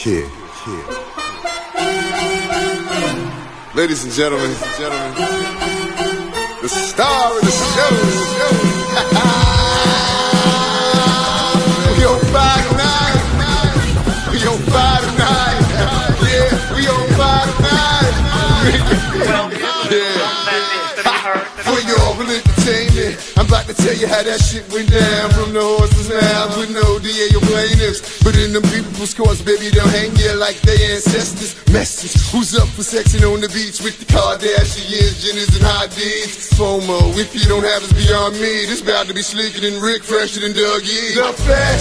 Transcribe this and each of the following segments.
kid. Ladies and gentlemen, the star of the show. We on fire tonight. We on fire tonight. Yeah, we on fire tonight. Yeah. For your entertainment, I'm about to tell you how that shit went down. From the horses now with no DA or plaintiffs, but in them people's courts, baby, they'll hang you like their ancestors. Message, who's up for sexing on the beach with the Kardashians, Jenners, and Hadid's? FOMO, if you don't have it's beyond me. This bout to be slicker than Rick, fresher than Doug E. The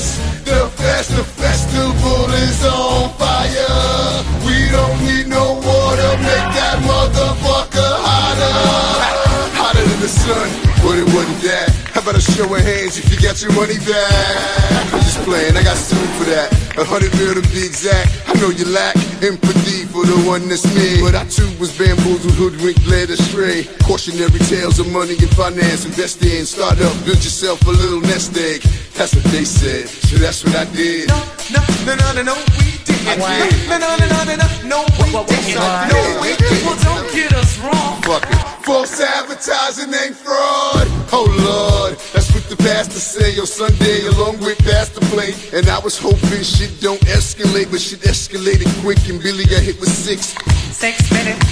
festival is on fire. We don't need no water, make that motherfucker hotter. Hotter than the sun, but it wasn't that. How about a show of hands if you got your money back? I'm just playing, I got sued for that. 100 mil to be exact. I know you lack empathy for the one that's me, but I too was bamboozled, hoodwinked, led astray. Cautionary tales of money and finance. Invest in, start up, build yourself a little nest egg. That's what they said, so that's what I did. No, we didn't. No, we didn't. Well, don't get us wrong. Fuck it. False advertising ain't fraud. Oh Lord, that's what the pastor say on Sunday along with Pastor Play. And I was hoping shit don't escalate, but shit escalated quick and Billy got hit with 6 minutes.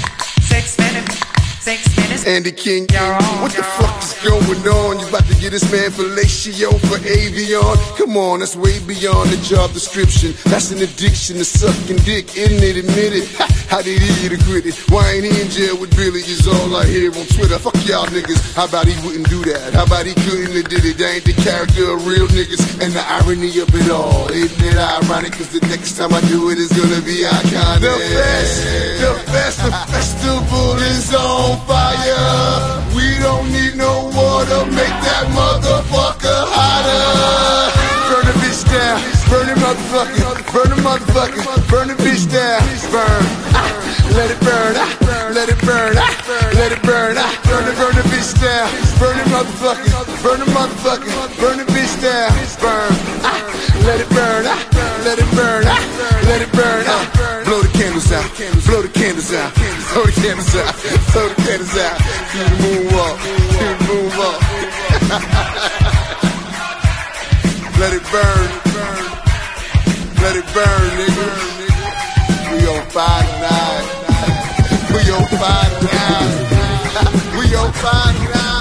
Andy King, what the fuck is going on? You about to get this man fellatio for Avion? Come on, that's way beyond the job description. That's an addiction to sucking dick, isn't it? Admit it. How did he get acquitted? Why ain't he in jail with Billy? Is all I hear on Twitter. Fuck y'all niggas. How about he wouldn't do that? How about he couldn't have did it? That ain't the character of real niggas. And the irony of it all, isn't it ironic? Cause the next time I do it, it's gonna be iconic. The festival is on fire. We don't need no water, make that motherfucker hotter. Burn the bitch down, burn the motherfucker, burn the motherfucker, burn the bitch down. Burn, let it burn, let it burn, let it burn. Burn the bitch down, burn the motherfucker, burn the motherfucker, burn the bitch down. Burn, let it burn, let it burn, let it burn. Blow the candles out, blow the candles out, blow the candles out, blow the candles out. Do the moonwalk, do the moonwalk. Let it burn, let it burn, nigga. We on fire tonight. We on fire tonight. We on fire tonight.